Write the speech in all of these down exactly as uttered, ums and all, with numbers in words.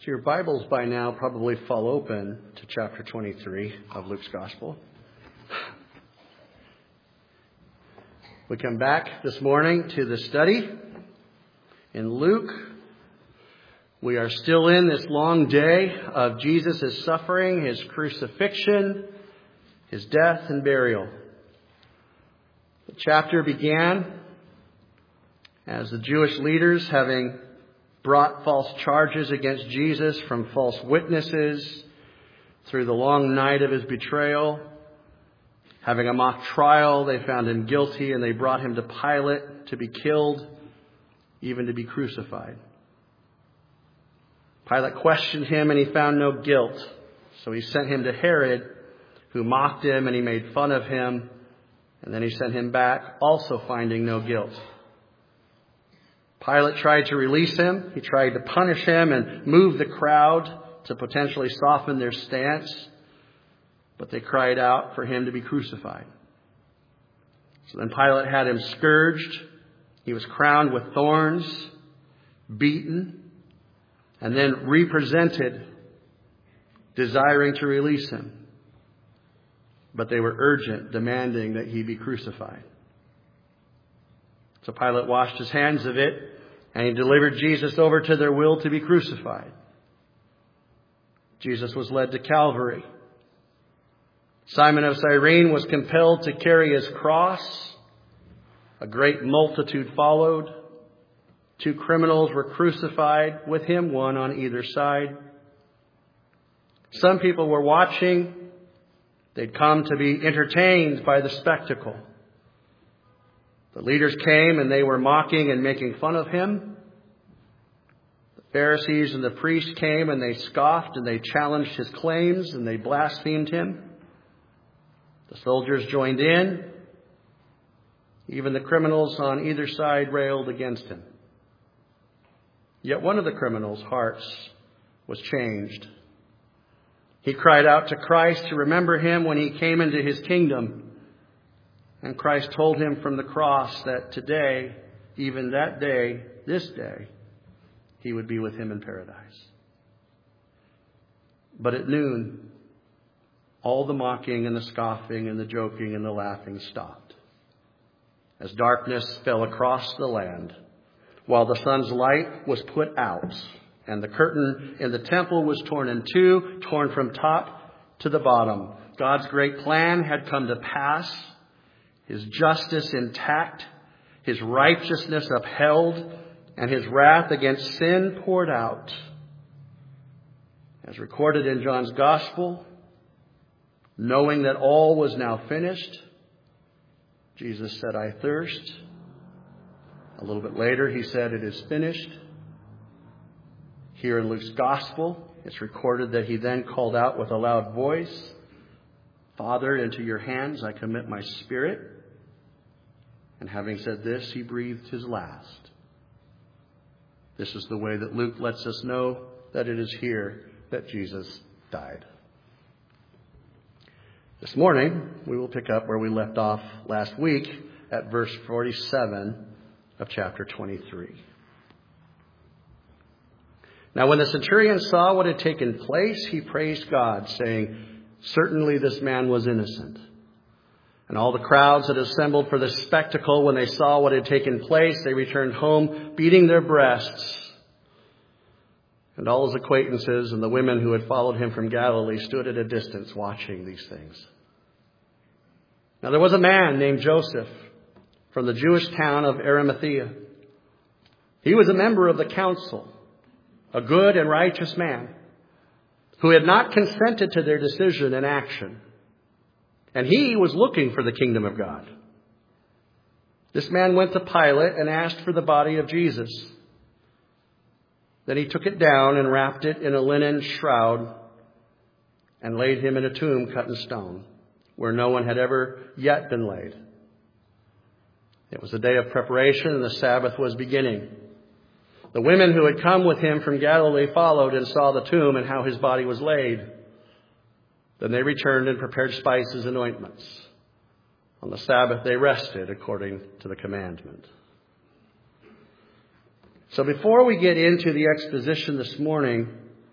So your Bibles by now probably fall open to chapter twenty-three of Luke's Gospel. We come back this morning to the study in Luke. We are still in this long day of Jesus' suffering, his crucifixion, his death and burial. The chapter began as the Jewish leaders, having brought false charges against Jesus from false witnesses through the long night of his betrayal. Having a mock trial, they found him guilty and they brought him to Pilate to be killed, even to be crucified. Pilate questioned him and he found no guilt. So he sent him to Herod, who mocked him and he made fun of him. And then he sent him back, also finding no guilt. Pilate tried to release him. He tried to punish him and move the crowd to potentially soften their stance. But they cried out for him to be crucified. So then Pilate had him scourged. He was crowned with thorns, beaten, and then represented, desiring to release him. But they were urgent, demanding that he be crucified. So Pilate washed his hands of it, and he delivered Jesus over to their will to be crucified. Jesus was led to Calvary. Simon of Cyrene was compelled to carry his cross. A great multitude followed. Two criminals were crucified with him, one on either side. Some people were watching. They'd come to be entertained by the spectacle. The leaders came and they were mocking and making fun of him. The Pharisees and the priests came and they scoffed and they challenged his claims and they blasphemed him. The soldiers joined in. Even the criminals on either side railed against him. Yet one of the criminals' hearts was changed. He cried out to Christ to remember him when he came into his kingdom. And Christ told him from the cross that today, even that day, this day, he would be with him in paradise. But at noon, all the mocking and the scoffing and the joking and the laughing stopped. As darkness fell across the land, while the sun's light was put out, and the curtain in the temple was torn in two, torn from top to the bottom. God's great plan had come to pass. His justice intact, his righteousness upheld, and his wrath against sin poured out. As recorded in John's Gospel, knowing that all was now finished, Jesus said, "I thirst." A little bit later, he said, "It is finished." Here in Luke's Gospel, it's recorded that he then called out with a loud voice, "Father, into your hands I commit my spirit." And having said this, he breathed his last. This is the way that Luke lets us know that it is here that Jesus died. This morning, we will pick up where we left off last week at verse forty-seven of chapter twenty-three. Now, when the centurion saw what had taken place, he praised God, saying, "Certainly this man was innocent." And all the crowds that assembled for the spectacle, when they saw what had taken place, they returned home, beating their breasts. And all his acquaintances and the women who had followed him from Galilee stood at a distance watching these things. Now there was a man named Joseph from the Jewish town of Arimathea. He was a member of the council, a good and righteous man, who had not consented to their decision and action. And he was looking for the kingdom of God. This man went to Pilate and asked for the body of Jesus. Then he took it down and wrapped it in a linen shroud and laid him in a tomb cut in stone, where no one had ever yet been laid. It was a day of preparation and the Sabbath was beginning. The women who had come with him from Galilee followed and saw the tomb and how his body was laid. Then they returned and prepared spices and ointments. On the Sabbath they rested according to the commandment. So before we get into the exposition this morning,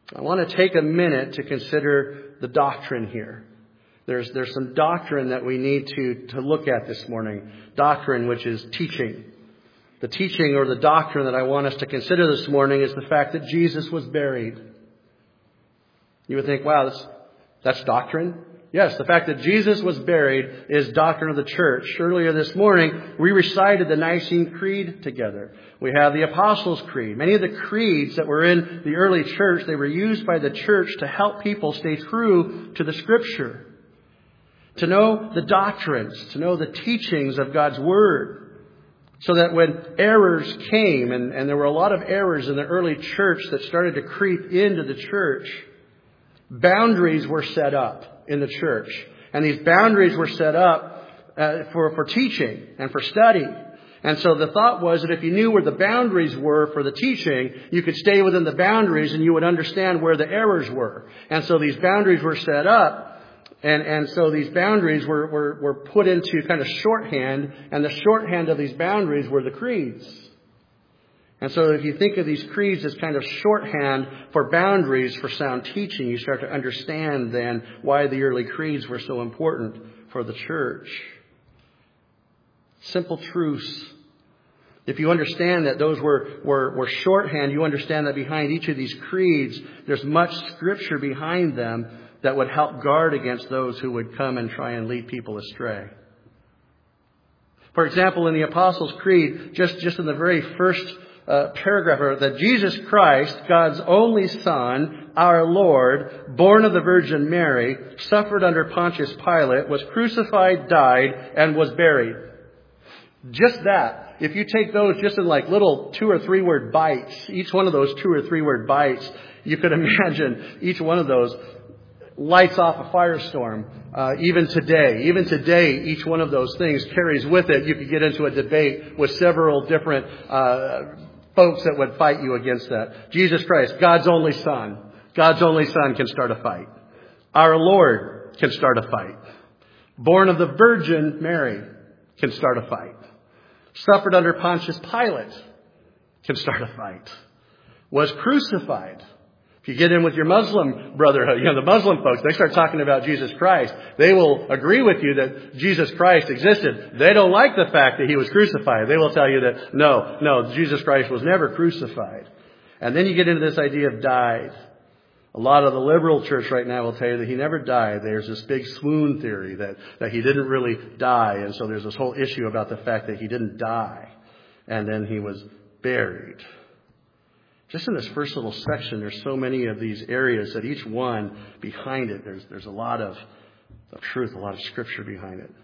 I want to take a minute to consider the doctrine here. There's, there's some doctrine that we need to, to look at this morning. Doctrine, which is teaching. The teaching or the doctrine that I want us to consider this morning is the fact that Jesus was buried. You would think, wow, that's, that's doctrine? Yes, the fact that Jesus was buried is doctrine of the church. Earlier this morning, we recited the Nicene Creed together. We have the Apostles' Creed. Many of the creeds that were in the early church, they were used by the church to help people stay true to the Scripture. To know the doctrines, to know the teachings of God's Word. So that when errors came, and, and there were a lot of errors in the early church that started to creep into the church, boundaries were set up in the church. And these boundaries were set up uh, for, for teaching and for study. And so the thought was that if you knew where the boundaries were for the teaching, you could stay within the boundaries and you would understand where the errors were. And so these boundaries were set up. And, and so these boundaries were, were, were put into kind of shorthand. And the shorthand of these boundaries were the creeds. And so if you think of these creeds as kind of shorthand for boundaries for sound teaching, you start to understand then why the early creeds were so important for the church. Simple truths. If you understand that those were, were, were shorthand, you understand that behind each of these creeds, there's much Scripture behind them that would help guard against those who would come and try and lead people astray. For example, in the Apostles' Creed, just, just in the very first Uh, paragraph, that Jesus Christ, God's only Son, our Lord, born of the Virgin Mary, suffered under Pontius Pilate, was crucified, died, and was buried. Just that. If you take those just in like little two or three word bites, each one of those two or three word bites, you could imagine each one of those lights off a firestorm. Uh, even today, even today, each one of those things carries with it. You could get into a debate with several different uh, folks that would fight you against that. Jesus Christ, God's only Son. God's only Son can start a fight. Our Lord can start a fight. Born of the Virgin Mary can start a fight. Suffered under Pontius Pilate can start a fight. Was crucified. If you get in with your Muslim brotherhood, you know, the Muslim folks, they start talking about Jesus Christ. They will agree with you that Jesus Christ existed. They don't like the fact that he was crucified. They will tell you that, no, no, Jesus Christ was never crucified. And then you get into this idea of died. A lot of the liberal church right now will tell you that he never died. There's this big swoon theory that, that he didn't really die. And so there's this whole issue about the fact that he didn't die. And then he was buried. Just in this first little section, there's so many of these areas that each one behind it, there's, there's a lot of, of truth, a lot of Scripture behind it.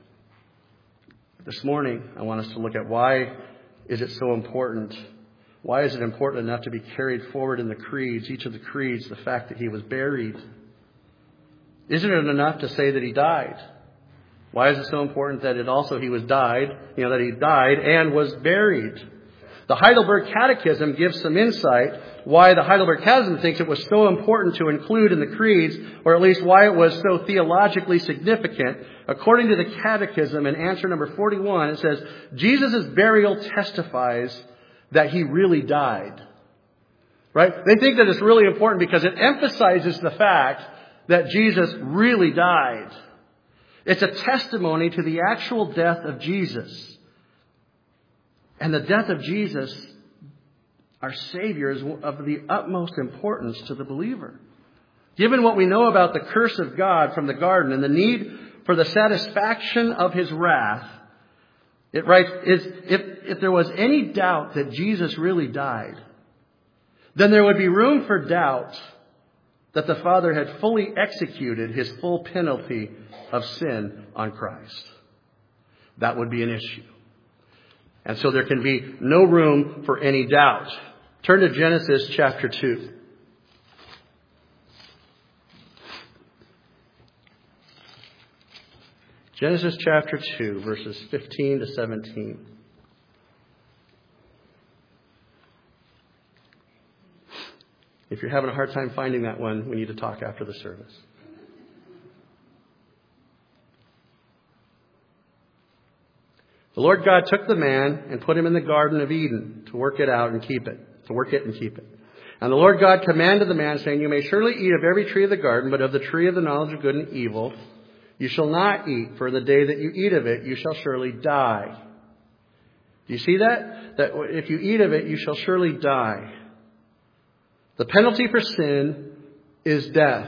This morning, I want us to look at why is it so important? Why is it important enough to be carried forward in the creeds, each of the creeds, the fact that he was buried? Isn't it enough to say that he died? Why is it so important that it also he was died, you know, that he died and was buried? The Heidelberg Catechism gives some insight why the Heidelberg Catechism thinks it was so important to include in the creeds, or at least why it was so theologically significant. According to the Catechism, in answer number forty-one, it says, Jesus' burial testifies that he really died. Right? They think that it's really important because it emphasizes the fact that Jesus really died. It's a testimony to the actual death of Jesus. And the death of Jesus, our Savior, is of the utmost importance to the believer. Given what we know about the curse of God from the garden and the need for the satisfaction of his wrath, it writes, is, if, if there was any doubt that Jesus really died, then there would be room for doubt that the Father had fully executed his full penalty of sin on Christ. That would be an issue. And so there can be no room for any doubt. Turn to Genesis chapter two. Genesis chapter two, verses fifteen to seventeen. If you're having a hard time finding that one, we need to talk after the service. The Lord God took the man and put him in the Garden of Eden to work it out and keep it. To work it and keep it. And the Lord God commanded the man, saying, you may surely eat of every tree of the garden, but of the tree of the knowledge of good and evil you shall not eat, for the day that you eat of it, you shall surely die. Do you see that? That if you eat of it, you shall surely die. The penalty for sin is death.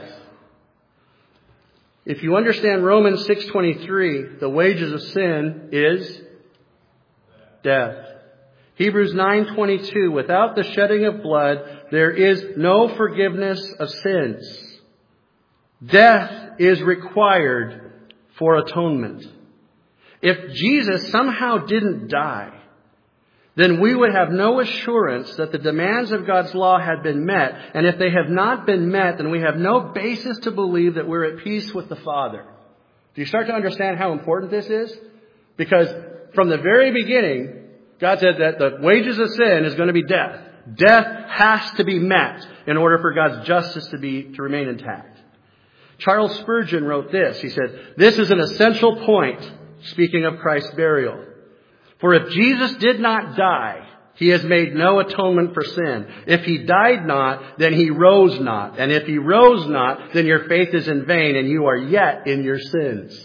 If you understand Romans six twenty-three, the wages of sin is death. Hebrews nine twenty-two, without the shedding of blood, there is no forgiveness of sins. Death is required for atonement. If Jesus somehow didn't die, then we would have no assurance that the demands of God's law had been met. And if they have not been met, then we have no basis to believe that we're at peace with the Father. Do you start to understand how important this is? Because from the very beginning, God said that the wages of sin is going to be death. Death has to be met in order for God's justice to be to remain intact. Charles Spurgeon wrote this. He said, this is an essential point, speaking of Christ's burial. For if Jesus did not die, he has made no atonement for sin. If he died not, then he rose not. And if he rose not, then your faith is in vain and you are yet in your sins.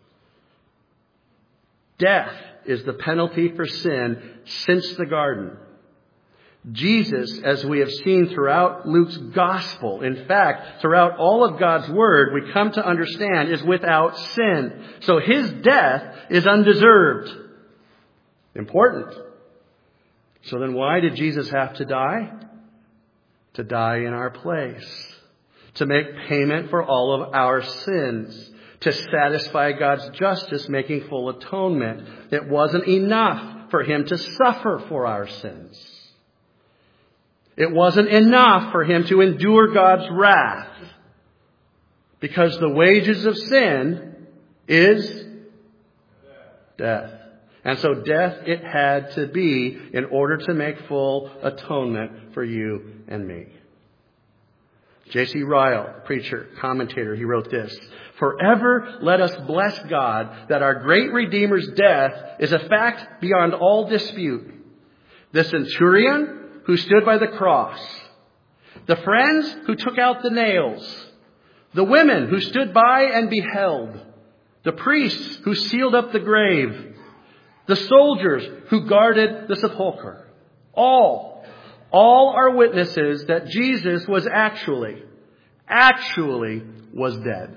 Death is the penalty for sin since the garden. Jesus, as we have seen throughout Luke's gospel, in fact, throughout all of God's word, we come to understand is without sin. So his death is undeserved. Important. So then why did Jesus have to die? To die in our place. To make payment for all of our sins. To satisfy God's justice, making full atonement. It wasn't enough for him to suffer for our sins. It wasn't enough for him to endure God's wrath. Because the wages of sin is death. And so death it had to be in order to make full atonement for you and me. J C Ryle, preacher, commentator, he wrote this. Forever let us bless God that our great Redeemer's death is a fact beyond all dispute. The centurion who stood by the cross, the friends who took out the nails, the women who stood by and beheld, the priests who sealed up the grave, the soldiers who guarded the sepulchre. All, all are witnesses that Jesus was actually, actually was dead.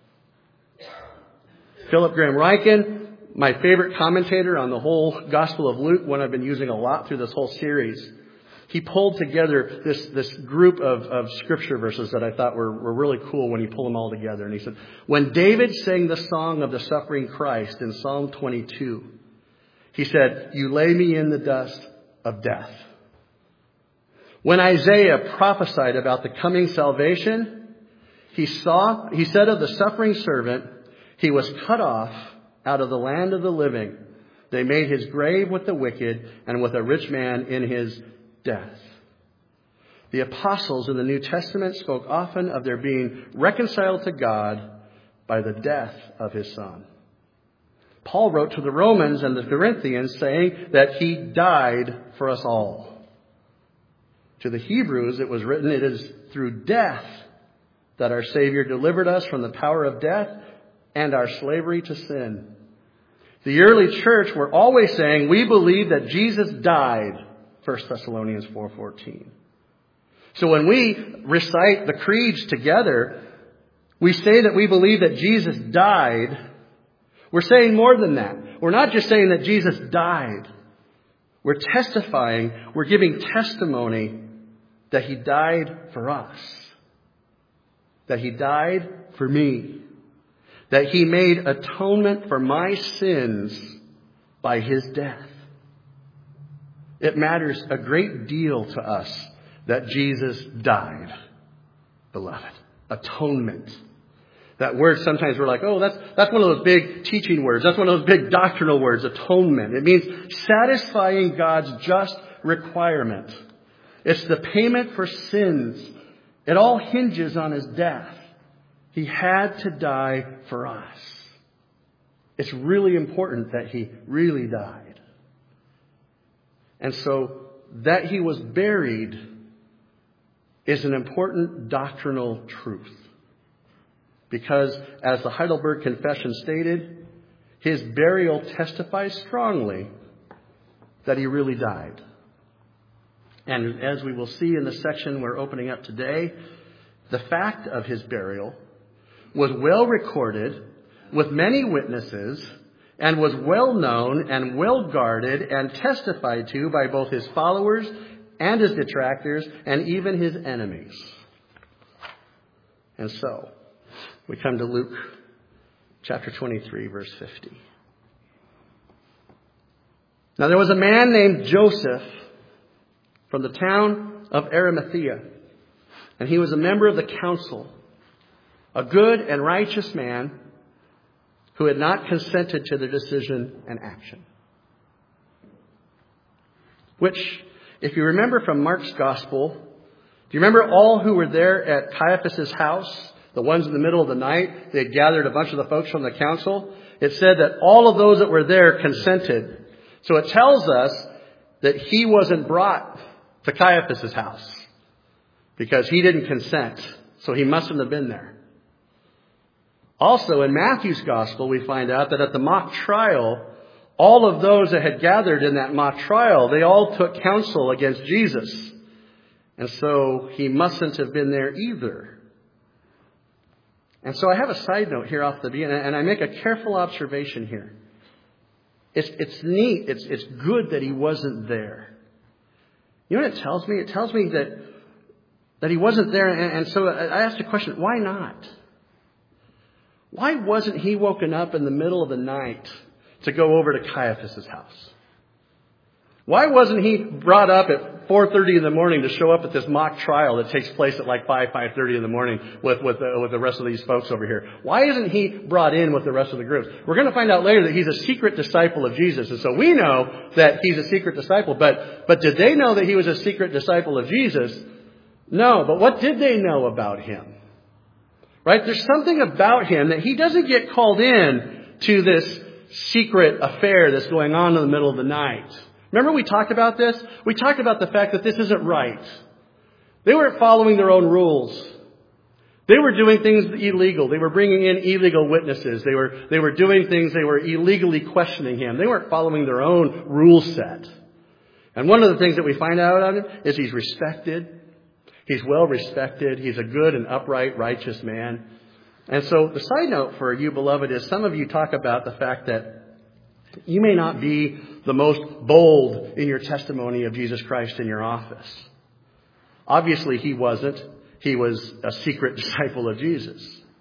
Philip Graham Ryken, my favorite commentator on the whole Gospel of Luke, one I've been using a lot through this whole series, he pulled together this, this group of, of scripture verses that I thought were, were really cool when he pulled them all together. And he said, when David sang the song of the suffering Christ in Psalm twenty-two, he said, you lay me in the dust of death. When Isaiah prophesied about the coming salvation, he saw, he said of the suffering servant, he was cut off out of the land of the living. They made his grave with the wicked and with a rich man in his death. The apostles in the New Testament spoke often of their being reconciled to God by the death of his Son. Paul wrote to the Romans and the Corinthians saying that he died for us all. To the Hebrews it was written, it is through death that our Savior delivered us from the power of death and our slavery to sin. The early church were always saying, we believe that Jesus died. First Thessalonians four fourteen. So when we recite the creeds together, we say that we believe that Jesus died. We're saying more than that. We're not just saying that Jesus died. We're testifying, we're giving testimony that he died for us. That he died for me. That he made atonement for my sins by his death. It matters a great deal to us that Jesus died, beloved. Atonement. That word sometimes we're like, oh, that's that's one of those big teaching words. That's one of those big doctrinal words, atonement. It means satisfying God's just requirement. It's the payment for sins. It all hinges on his death. He had to die for us. It's really important that he really died. And so that he was buried is an important doctrinal truth. Because, as the Heidelberg Confession stated, his burial testifies strongly that he really died. And as we will see in the section we're opening up today, the fact of his burial was well recorded with many witnesses and was well known and well guarded and testified to by both his followers and his detractors and even his enemies. And so, we come to Luke chapter twenty-three, verse fifty. Now there was a man named Joseph from the town of Arimathea, and he was a member of the council, a good and righteous man who had not consented to their decision and action. Which, if you remember from Mark's gospel, do you remember all who were there at Caiaphas' house? The ones in the middle of the night, they had gathered a bunch of the folks from the council. It said that all of those that were there consented. So it tells us that he wasn't brought to Caiaphas' house because he didn't consent. So he mustn't have been there. Also, in Matthew's gospel, we find out that at the mock trial, all of those that had gathered in that mock trial, they all took counsel against Jesus. And so he mustn't have been there either. And so I have a side note here off the beginning, and I make a careful observation here. It's, it's neat. It's, it's good that he wasn't there. You know what it tells me? It tells me that, that he wasn't there. And, and so I asked the question, why not? Why wasn't he woken up in the middle of the night to go over to Caiaphas' house? Why wasn't he brought up at four thirty in the morning to show up at this mock trial that takes place at like five, five thirty in the morning with, with, the, with the rest of these folks over here? Why isn't he brought in with the rest of the groups? We're going to find out later that he's a secret disciple of Jesus. And so we know that he's a secret disciple. But, but did they know that he was a secret disciple of Jesus? No. But what did they know about him? Right? There's something about him that he doesn't get called in to this secret affair that's going on in the middle of the night. Remember we talked about this? We talked about the fact that this isn't right. They weren't following their own rules. They were doing things illegal. They were bringing in illegal witnesses. They were, they were doing things, they were illegally questioning him. They weren't following their own rule set. And one of the things that we find out about him is he's respected. He's well respected. He's a good and upright, righteous man. And so the side note for you, beloved, is some of you talk about the fact that you may not be the most bold in your testimony of Jesus Christ in your office. Obviously, he wasn't. He was a secret disciple of Jesus.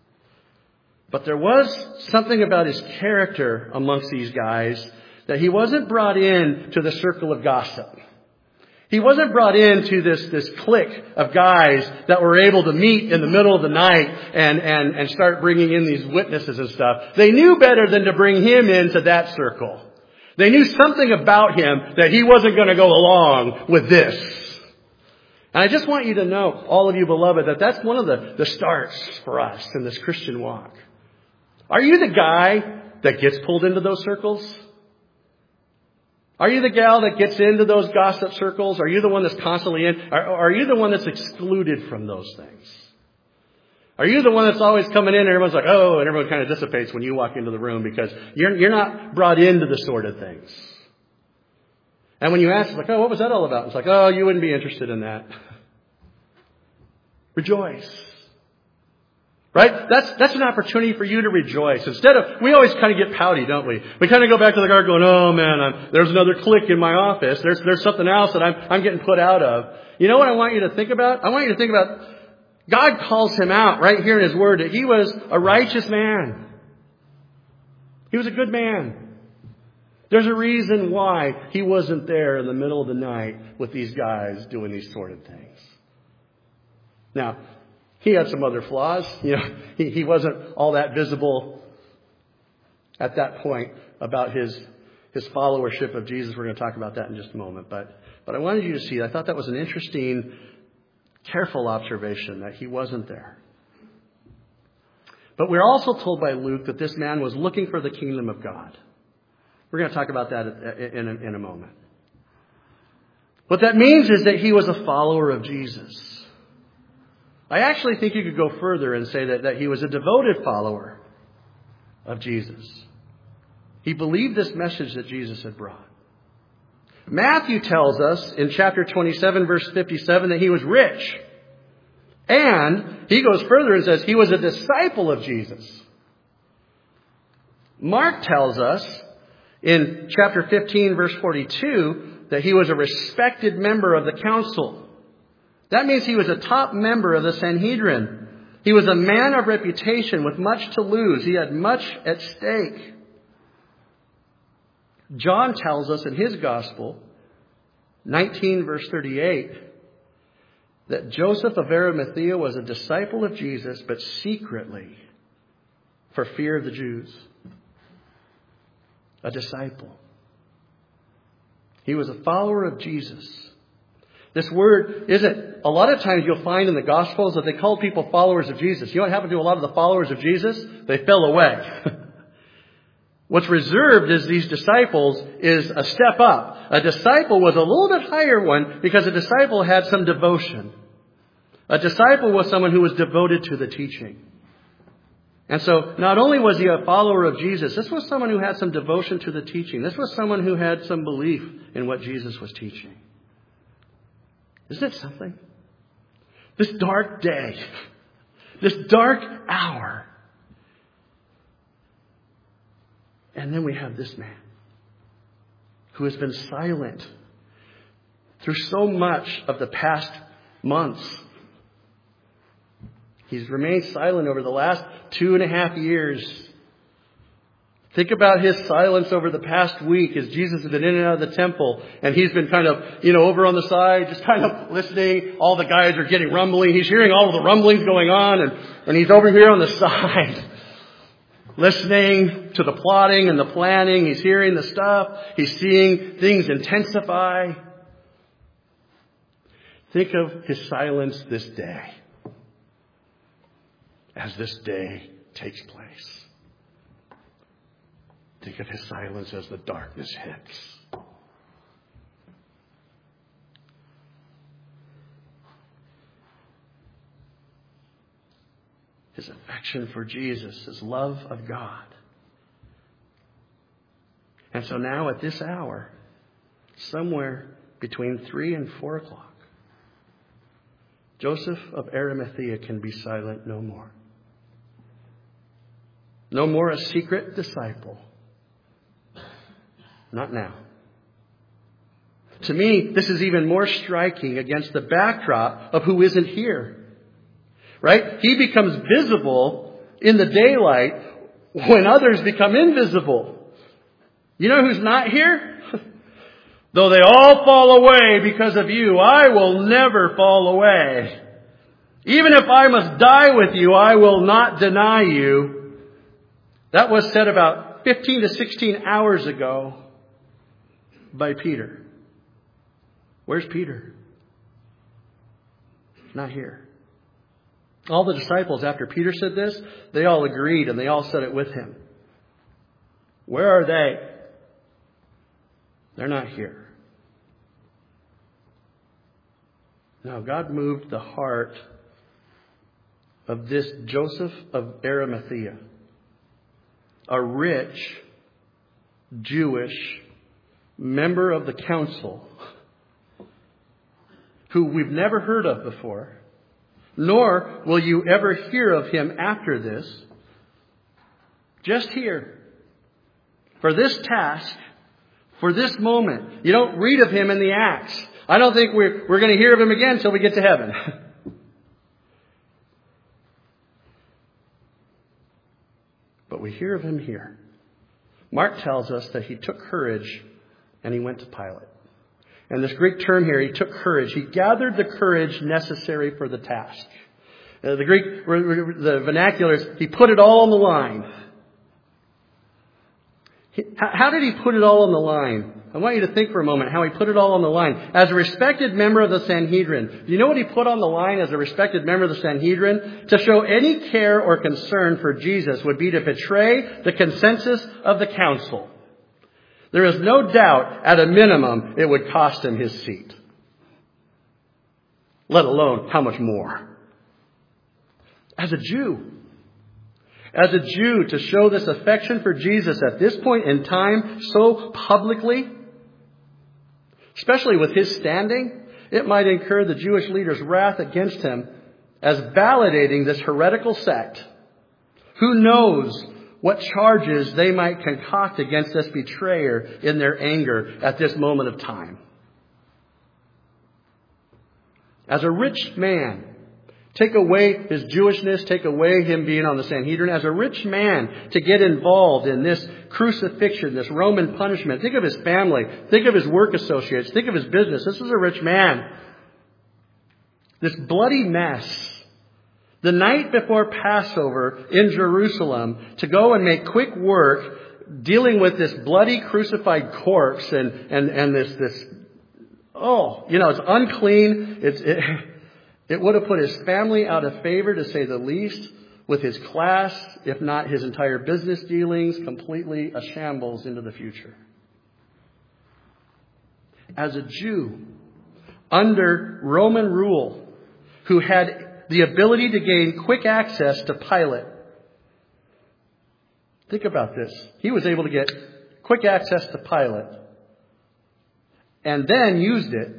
But there was something about his character amongst these guys that he wasn't brought in to the circle of gossip. He wasn't brought into this, this clique of guys that were able to meet in the middle of the night and, and, and start bringing in these witnesses and stuff. They knew better than to bring him into that circle. They knew something about him that he wasn't going to go along with this. And I just want you to know, all of you beloved, that that's one of the, the starts for us in this Christian walk. Are you the guy that gets pulled into those circles? Are you the gal that gets into those gossip circles? Are you the one that's constantly in? Are, are you the one that's excluded from those things? Are you the one that's always coming in and everyone's like, oh, and everyone kind of dissipates when you walk into the room because you're, you're not brought into the sort of things. And when you ask, it's like, oh, what was that all about? It's like, oh, you wouldn't be interested in that. Rejoice. Right? That's, that's an opportunity for you to rejoice. Instead of, we always kind of get pouty, don't we? We kind of go back to the guard going, oh man, I'm, there's another clique in my office. There's, there's something else that I'm, I'm getting put out of. You know what I want you to think about? I want you to think about, God calls him out right here in his word that he was a righteous man. He was a good man. There's a reason why he wasn't there in the middle of the night with these guys doing these sort of things. Now, he had some other flaws. You know, he, he wasn't all that visible at that point about his his followership of Jesus. We're going to talk about that in just a moment. But but I wanted you to see, I thought that was an interesting, careful observation that he wasn't there. But we're also told by Luke that this man was looking for the kingdom of God. We're going to talk about that in a, in a moment. What that means is that he was a follower of Jesus. I actually think you could go further and say that, that he was a devoted follower of Jesus. He believed this message that Jesus had brought. Matthew tells us in chapter twenty-seven, verse fifty-seven, that he was rich. And he goes further and says he was a disciple of Jesus. Mark tells us in chapter fifteen, verse forty-two, that he was a respected member of the council. That means he was a top member of the Sanhedrin. He was a man of reputation with much to lose. He had much at stake. John tells us in his gospel, nineteen verse thirty-eight, that Joseph of Arimathea was a disciple of Jesus, but secretly for fear of the Jews. A disciple. He was a follower of Jesus. This word isn't, a lot of times you'll find in the Gospels that they call people followers of Jesus. You know what happened to a lot of the followers of Jesus? They fell away. What's reserved as these disciples is a step up. A disciple was a little bit higher one because a disciple had some devotion. A disciple was someone who was devoted to the teaching. And so not only was he a follower of Jesus, this was someone who had some devotion to the teaching. This was someone who had some belief in what Jesus was teaching. Isn't it something? This dark day, this dark hour. And then we have this man who has been silent through so much of the past months. He's remained silent over the last two and a half years. Think about his silence over the past week as Jesus has been in and out of the temple. And he's been kind of, you know, over on the side, just kind of listening. All the guys are getting rumbling. He's hearing all of the rumblings going on. And, and he's over here on the side, listening to the plotting and the planning. He's hearing the stuff. He's seeing things intensify. Think of his silence this day, as this day takes place. Think of his silence as the darkness hits. His affection for Jesus, his love of God. And so now at this hour, somewhere between three and four o'clock, Joseph of Arimathea can be silent no more. No more a secret disciple. Not now. To me, this is even more striking against the backdrop of who isn't here. Right? He becomes visible in the daylight when others become invisible. You know who's not here? Though they all fall away because of you, I will never fall away. Even if I must die with you, I will not deny you. That was said about fifteen to sixteen hours ago by Peter. Where's Peter? He's not here. All the disciples, after Peter said this, they all agreed and they all said it with him. Where are they? They're not here. Now, God moved the heart of this Joseph of Arimathea, a rich Jewish member of the council who we've never heard of before, nor will you ever hear of him after this. Just here, for this task, for this moment. You don't read of him in the Acts. I don't think we're, we're going to hear of him again until we get to heaven. But we hear of him here. Mark tells us that he took courage and he went to Pilate. And this Greek term here, he took courage. He gathered the courage necessary for the task. Uh, the Greek, the vernacular is, he put it all on the line. He, how did he put it all on the line? I want you to think for a moment how he put it all on the line. As a respected member of the Sanhedrin, do you know what he put on the line as a respected member of the Sanhedrin? To show any care or concern for Jesus would be to betray the consensus of the council. There is no doubt, at a minimum, it would cost him his seat. Let alone how much more. As a Jew. As a Jew, to show this affection for Jesus at this point in time so publicly, especially with his standing, it might incur the Jewish leaders' wrath against him as validating this heretical sect. Who knows what charges they might concoct against this betrayer in their anger at this moment of time. As a rich man, take away his Jewishness, take away him being on the Sanhedrin. As a rich man, to get involved in this crucifixion, this Roman punishment. Think of his family. Think of his work associates. Think of his business. This is a rich man. This bloody mess. The night before Passover in Jerusalem, to go and make quick work dealing with this bloody crucified corpse and, and, and this, this, oh, you know, it's unclean. It's, it, It would have put his family out of favor, to say the least, with his class, if not his entire business dealings, completely a shambles into the future. As a Jew, under Roman rule, who had the ability to gain quick access to Pilate. Think about this. He was able to get quick access to Pilate and then used it.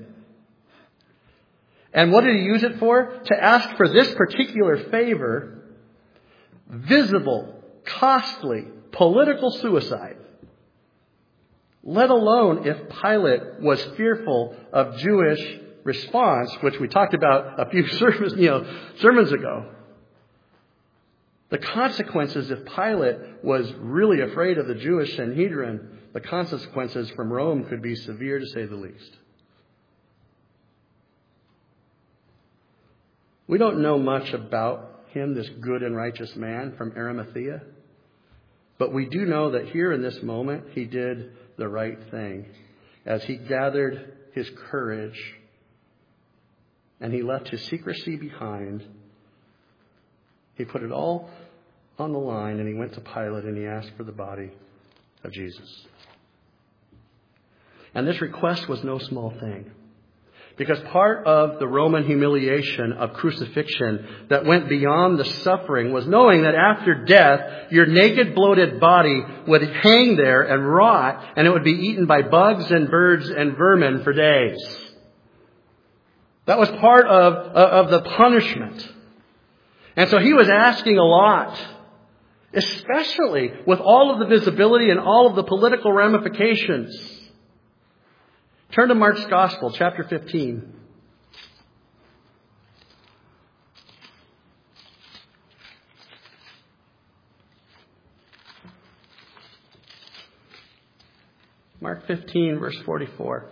And what did he use it for? To ask for this particular favor, visible, costly, political suicide. Let alone if Pilate was fearful of Jewish response, which we talked about a few sermons, you know, sermons ago. The consequences, if Pilate was really afraid of the Jewish Sanhedrin, the consequences from Rome could be severe, to say the least. We don't know much about him, this good and righteous man from Arimathea. But we do know that here in this moment, he did the right thing. As he gathered his courage and he left his secrecy behind, he put it all on the line and he went to Pilate and he asked for the body of Jesus. And this request was no small thing. Because part of the Roman humiliation of crucifixion that went beyond the suffering was knowing that after death, your naked, bloated body would hang there and rot, and it would be eaten by bugs and birds and vermin for days. That was part of, of the punishment. And so he was asking a lot, especially with all of the visibility and all of the political ramifications. Turn to Mark's Gospel, chapter fifteen. Mark fifteen, verse forty-four.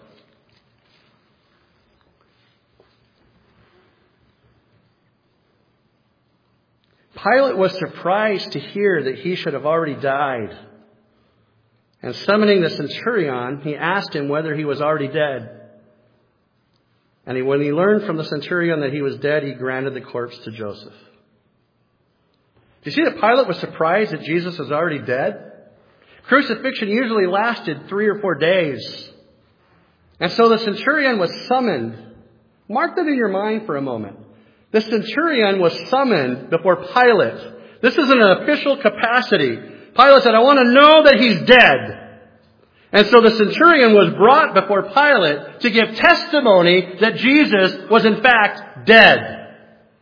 Pilate was surprised to hear that he should have already died. And summoning the centurion, he asked him whether he was already dead. And he, when he learned from the centurion that he was dead, he granted the corpse to Joseph. Do you see that Pilate was surprised that Jesus was already dead? Crucifixion usually lasted three or four days. And so the centurion was summoned. Mark that in your mind for a moment. The centurion was summoned before Pilate. This is in an official capacity. Pilate said, I want to know that he's dead. And so the centurion was brought before Pilate to give testimony that Jesus was in fact dead.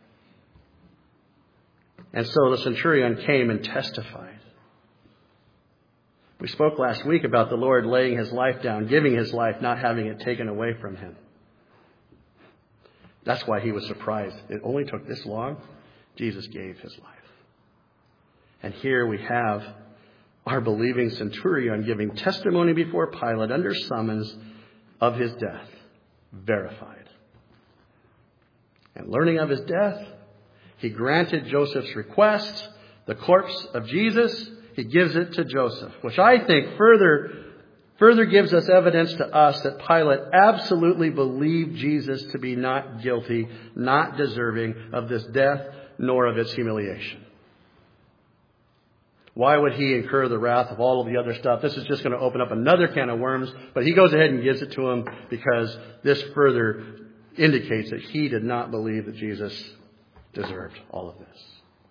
And so the centurion came and testified. We spoke last week about the Lord laying his life down, giving his life, not having it taken away from him. That's why he was surprised. It only took this long. Jesus gave his life. And here we have our believing centurion giving testimony before Pilate under summons of his death, verified. And learning of his death, he granted Joseph's request, the corpse of Jesus. He gives it to Joseph, which I think further, further gives us evidence to us that Pilate absolutely believed Jesus to be not guilty, not deserving of this death, nor of its humiliation. Why would he incur the wrath of all of the other stuff? This is just going to open up another can of worms. But he goes ahead and gives it to him because this further indicates that he did not believe that Jesus deserved all of this.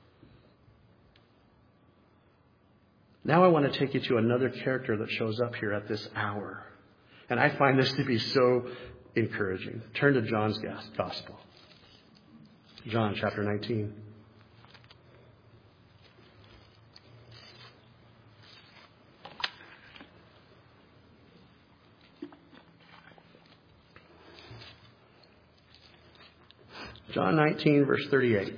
Now I want to take you to another character that shows up here at this hour. And I find this to be so encouraging. Turn to John's Gospel. John chapter nineteen. John nineteen, verse thirty-eight.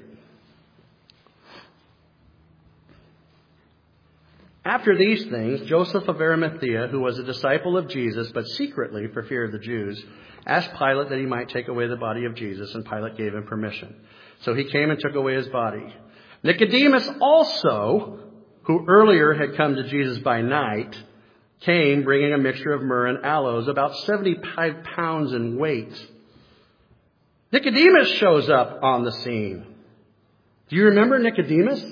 After these things, Joseph of Arimathea, who was a disciple of Jesus, but secretly for fear of the Jews, asked Pilate that he might take away the body of Jesus, and Pilate gave him permission. So he came and took away his body. Nicodemus also, who earlier had come to Jesus by night, came bringing a mixture of myrrh and aloes, about seventy-five pounds in weight. Nicodemus shows up on the scene. Do you remember Nicodemus?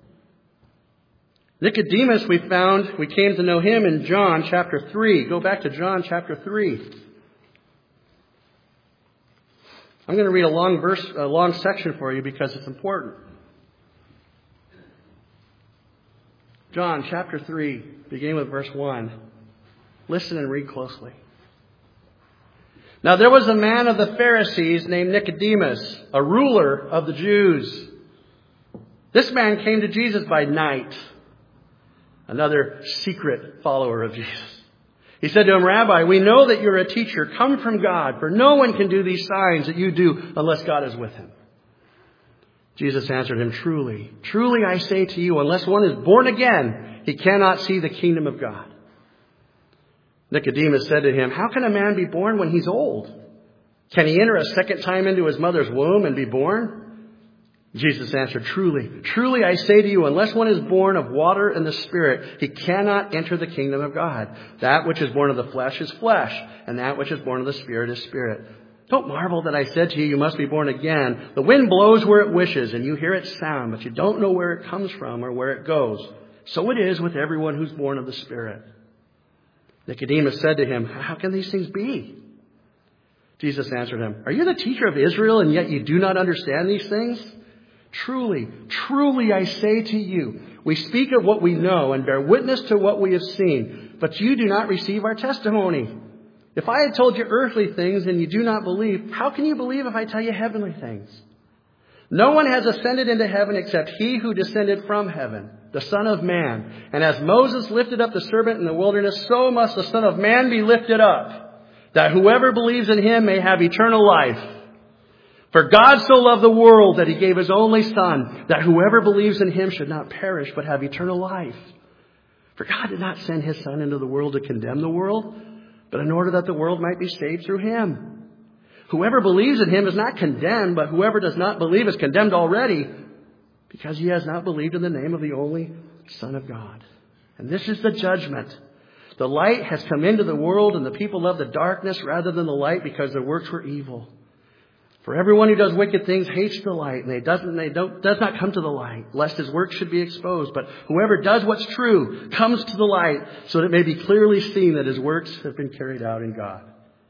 Nicodemus, we found, we came to know him in John chapter three. Go back to John chapter three. I'm going to read a long verse, a long section for you because it's important. John chapter three, beginning with verse one. Listen and read closely. Now there was a man of the Pharisees named Nicodemus, a ruler of the Jews. This man came to Jesus by night. Another secret follower of Jesus. He said to him, Rabbi, we know that you're a teacher come from God, for no one can do these signs that you do unless God is with him. Jesus answered him, Truly, truly I say to you, unless one is born again, he cannot see the kingdom of God. Nicodemus said to him, How can a man be born when he's old? Can he enter a second time into his mother's womb and be born? Jesus answered, Truly, truly I say to you, unless one is born of water and the Spirit, he cannot enter the kingdom of God. That which is born of the flesh is flesh, and that which is born of the Spirit is spirit. Don't marvel that I said to you, you must be born again. The wind blows where it wishes, and you hear its sound, but you don't know where it comes from or where it goes. So it is with everyone who's born of the Spirit. Nicodemus said to him, How can these things be? Jesus answered him, Are you the teacher of Israel, and yet you do not understand these things? Truly, truly I say to you, we speak of what we know and bear witness to what we have seen, but you do not receive our testimony. If I had told you earthly things and you do not believe, how can you believe if I tell you heavenly things? No one has ascended into heaven except he who descended from heaven, the Son of Man. And as Moses lifted up the serpent in the wilderness, so must the Son of Man be lifted up, that whoever believes in him may have eternal life. For God so loved the world that he gave his only Son, that whoever believes in him should not perish but have eternal life. For God did not send his Son into the world to condemn the world, but in order that the world might be saved through him. Whoever believes in him is not condemned, but whoever does not believe is condemned already, because he has not believed in the name of the only Son of God. And this is the judgment. The light has come into the world, and the people love the darkness rather than the light because their works were evil. For everyone who does wicked things hates the light, and they doesn't they don't does not come to the light, lest his work should be exposed. But whoever does what's true comes to the light, so that it may be clearly seen that his works have been carried out in God.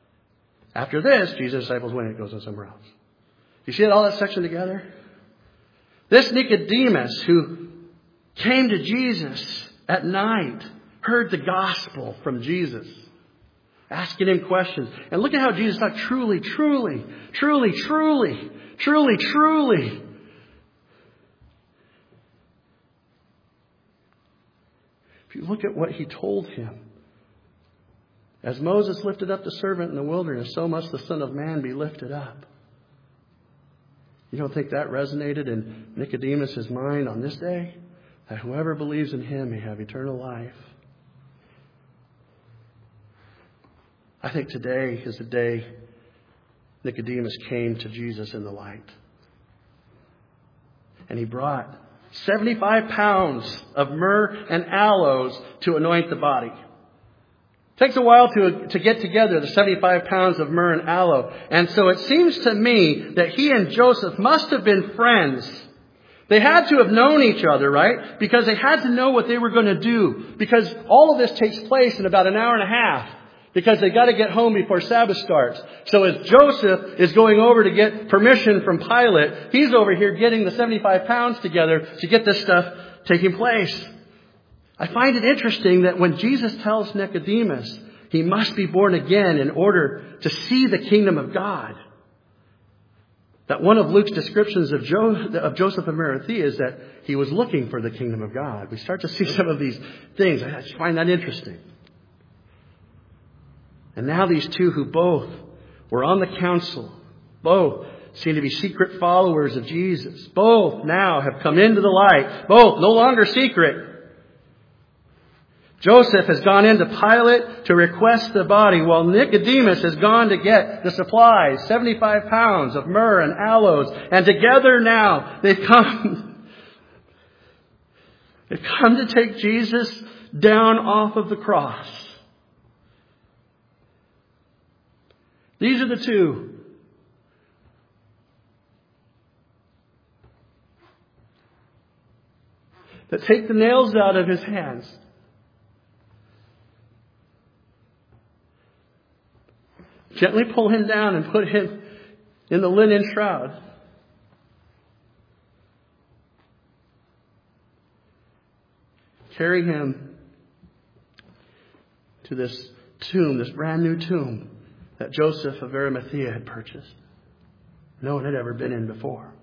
After this, Jesus' disciples went and goes on somewhere else. You see all that section together? This Nicodemus who came to Jesus at night heard the gospel from Jesus, asking him questions. And look at how Jesus thought, truly, truly, truly, truly, truly, truly. If you look at what he told him, as Moses lifted up the serpent in the wilderness, so must the Son of Man be lifted up. You don't think that resonated in Nicodemus' mind on this day? That whoever believes in him may have eternal life. I think today is the day Nicodemus came to Jesus in the light. And he brought seventy-five pounds of myrrh and aloes to anoint the body. It takes a while to, to get together the seventy-five pounds of myrrh and aloe. And so it seems to me that he and Joseph must have been friends. They had to have known each other, right? Because they had to know what they were going to do. Because all of this takes place in about an hour and a half. Because they got to get home before Sabbath starts. So as Joseph is going over to get permission from Pilate, he's over here getting the seventy-five pounds together to get this stuff taking place. I find it interesting that when Jesus tells Nicodemus he must be born again in order to see the kingdom of God, that one of Luke's descriptions of, jo- of Joseph of Arimathea is that he was looking for the kingdom of God. We start to see some of these things. I just find that interesting. And now these two who both were on the council, both seem to be secret followers of Jesus, both now have come into the light, both no longer secret. Joseph has gone into Pilate to request the body, while Nicodemus has gone to get the supplies, seventy-five pounds of myrrh and aloes. And together now they've come, they've come to take Jesus down off of the cross. These are the two. That take the nails out of his hands. Gently pull him down and put him in the linen shroud. Carry him to this tomb, this brand new tomb that Joseph of Arimathea had purchased. No one had ever been in before.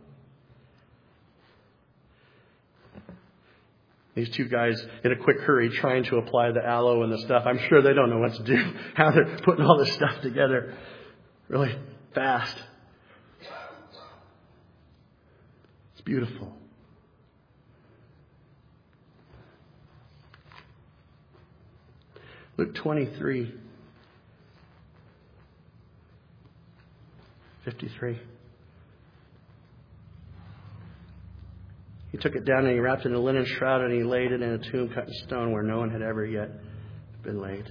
These two guys in a quick hurry trying to apply the aloe and the stuff. I'm sure they don't know what to do. How they're putting all this stuff together really fast. It's beautiful. Luke twenty-three, fifty-three. He took it down and he wrapped it in a linen shroud and he laid it in a tomb cut in stone where no one had ever yet been laid.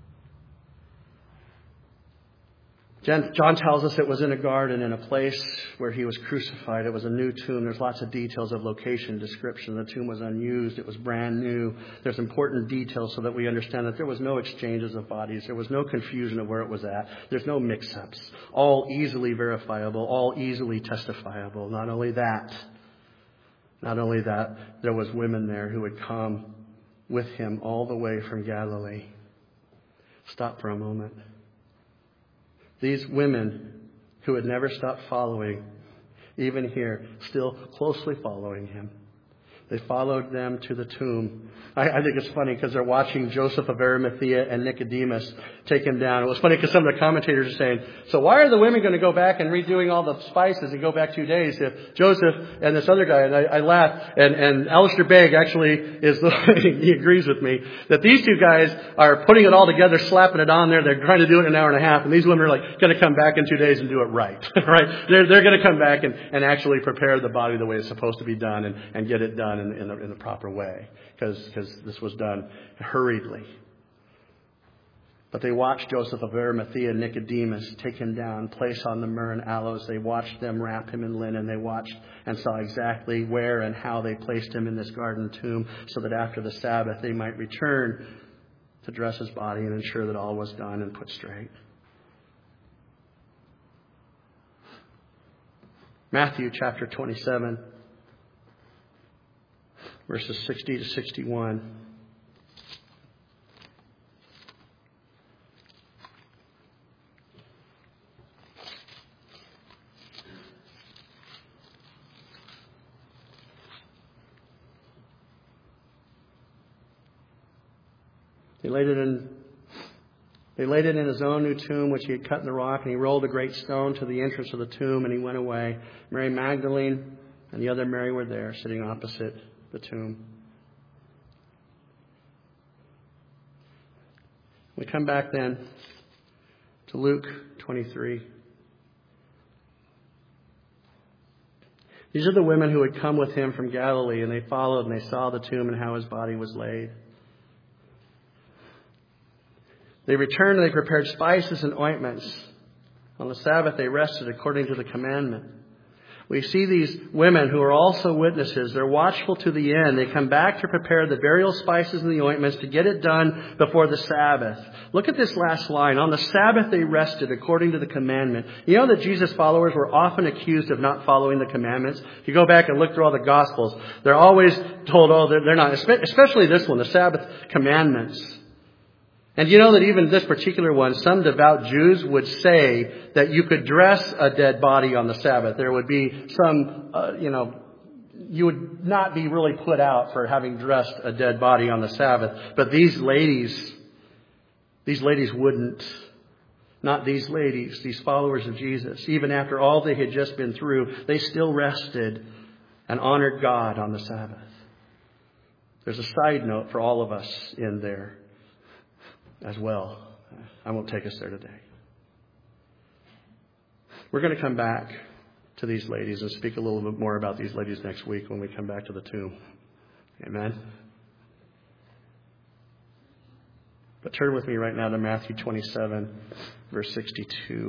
John tells us it was in a garden in a place where he was crucified. It was a new tomb. There's lots of details of location, description. The tomb was unused. It was brand new. There's important details so that we understand that there was no exchanges of bodies. There was no confusion of where it was at. There's no mix-ups. All easily verifiable. All easily testifiable. Not only that, not only that, there was women there who had come with him all the way from Galilee. Stop for a moment. These women who had never stopped following, even here, still closely following him. They followed them to the tomb. I, I think it's funny because they're watching Joseph of Arimathea and Nicodemus take him down. It was funny because some of the commentators are saying, so why are the women going to go back and redoing all the spices and go back two days if Joseph and this other guy, and I, I laugh, and, and Alistair Begg actually is, the, he agrees with me, that these two guys are putting it all together, slapping it on there. They're trying to do it in an hour and a half, and these women are like going to come back in two days and do it right. right? They're, they're going to come back and, and actually prepare the body the way it's supposed to be done and, and get it done in, in, the, in the proper way, because this was done hurriedly. But they watched Joseph of Arimathea and Nicodemus take him down, place on the myrrh and aloes. They watched them wrap him in linen. They watched and saw exactly where and how they placed him in this garden tomb so that after the Sabbath they might return to dress his body and ensure that all was done and put straight. Matthew chapter twenty-seven, verses sixty to sixty-one. They laid it in They laid it in his own new tomb, which he had cut in the rock, and he rolled a great stone to the entrance of the tomb, and he went away. Mary Magdalene and the other Mary were there, sitting opposite the tomb. We come back then to Luke twenty-three. These are the women who had come with him from Galilee, and they followed, and they saw the tomb and how his body was laid. They returned and they prepared spices and ointments. On the Sabbath they rested according to the commandment. We see these women who are also witnesses. They're watchful to the end. They come back to prepare the burial spices and the ointments to get it done before the Sabbath. Look at this last line. On the Sabbath they rested according to the commandment. You know that Jesus' followers were often accused of not following the commandments? If you go back and look through all the Gospels, they're always told, oh, they're, they're not. Especially this one, the Sabbath commandments. And you know that even this particular one, some devout Jews would say that you could dress a dead body on the Sabbath. There would be some, uh, you know, you would not be really put out for having dressed a dead body on the Sabbath. But these ladies, these ladies wouldn't. Not these ladies, these followers of Jesus. Even after all they had just been through, they still rested and honored God on the Sabbath. There's a side note for all of us in there as well. I won't take us there today. We're going to come back to these ladies and speak a little bit more about these ladies next week when we come back to the tomb. Amen. But turn with me right now to Matthew twenty-seven, verse sixty-two.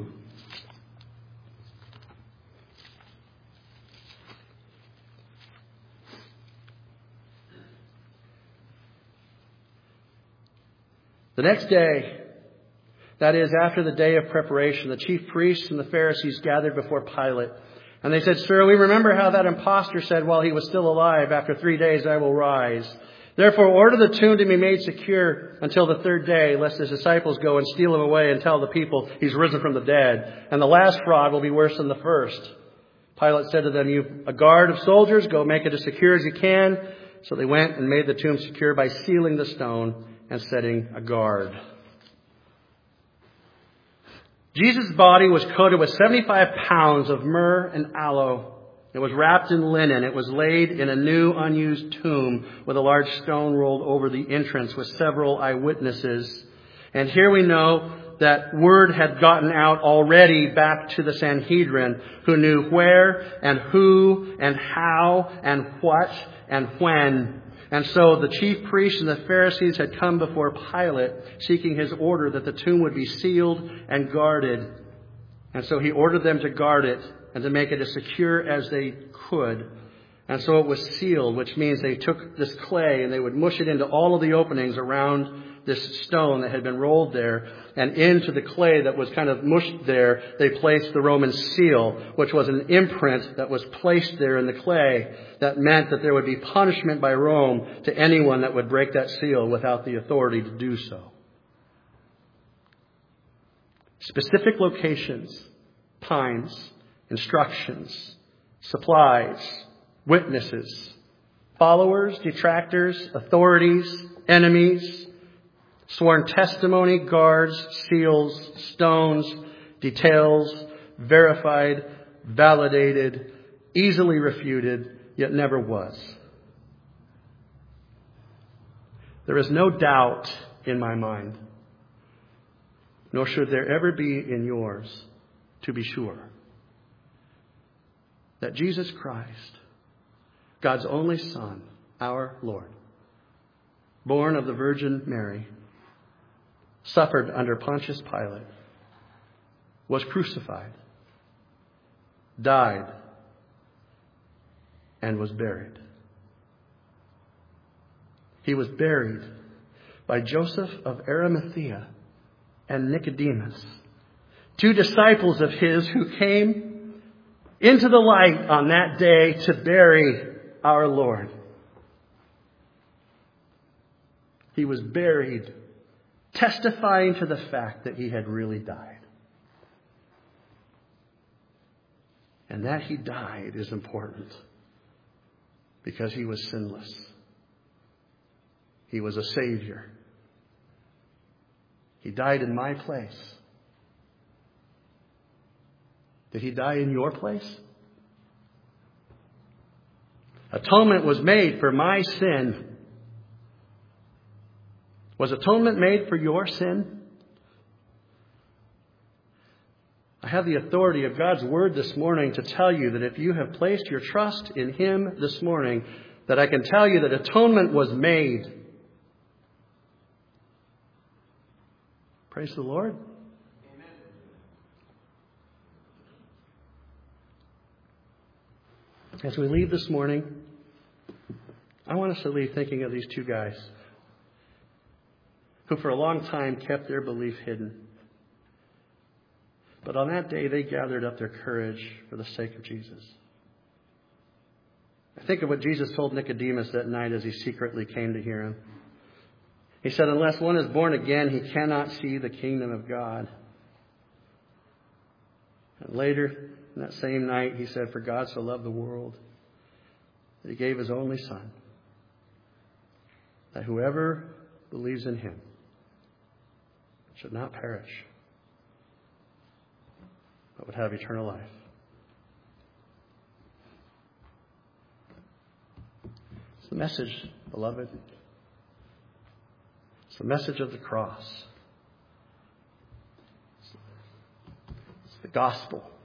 The next day, that is, after the day of preparation, the chief priests and the Pharisees gathered before Pilate. And they said, Sir, we remember how that impostor said while he was still alive, after three days I will rise. Therefore, order the tomb to be made secure until the third day, lest his disciples go and steal him away and tell the people he's risen from the dead. And the last fraud will be worse than the first. Pilate said to them, you a guard of soldiers, go make it as secure as you can. So they went and made the tomb secure by sealing the stone and setting a guard. Jesus' body was coated with seventy-five pounds of myrrh and aloe. It was wrapped in linen. It was laid in a new unused tomb with a large stone rolled over the entrance with several eyewitnesses. And here we know that word had gotten out already back to the Sanhedrin, who knew where and who and how and what and when. And so the chief priests and the Pharisees had come before Pilate, seeking his order that the tomb would be sealed and guarded. And so he ordered them to guard it and to make it as secure as they could. And so it was sealed, which means they took this clay and they would mush it into all of the openings around this stone that had been rolled there. And into the clay that was kind of mushed there, they placed the Roman seal, which was an imprint that was placed there in the clay. That meant that there would be punishment by Rome to anyone that would break that seal without the authority to do so. Specific locations, times, instructions, supplies, witnesses, followers, detractors, authorities, enemies, sworn testimony, guards, seals, stones, details, verified, validated, easily refuted, yet never was. There is no doubt in my mind, nor should there ever be in yours, to be sure, that Jesus Christ, God's only Son, our Lord, born of the Virgin Mary, suffered under Pontius Pilate, was crucified, died, and was buried. He was buried by Joseph of Arimathea and Nicodemus, two disciples of his who came into the light on that day to bury our Lord. He was buried, testifying to the fact that he had really died. And that he died is important because he was sinless. He was a Savior. He died in my place. Did he die in your place? Atonement was made for my sin. Was atonement made for your sin? I have the authority of God's Word this morning to tell you that if you have placed your trust in Him this morning, that I can tell you that atonement was made. Praise the Lord. Amen. As we leave this morning, I want us to leave thinking of these two guys who for a long time kept their belief hidden. But on that day, they gathered up their courage for the sake of Jesus. I think of what Jesus told Nicodemus that night as he secretly came to hear him. He said, unless one is born again, he cannot see the kingdom of God. And later, in that same night, he said, for God so loved the world that he gave his only Son, that whoever believes in him should not perish, but would have eternal life. It's the message, beloved. It's the message of the cross. It's the gospel.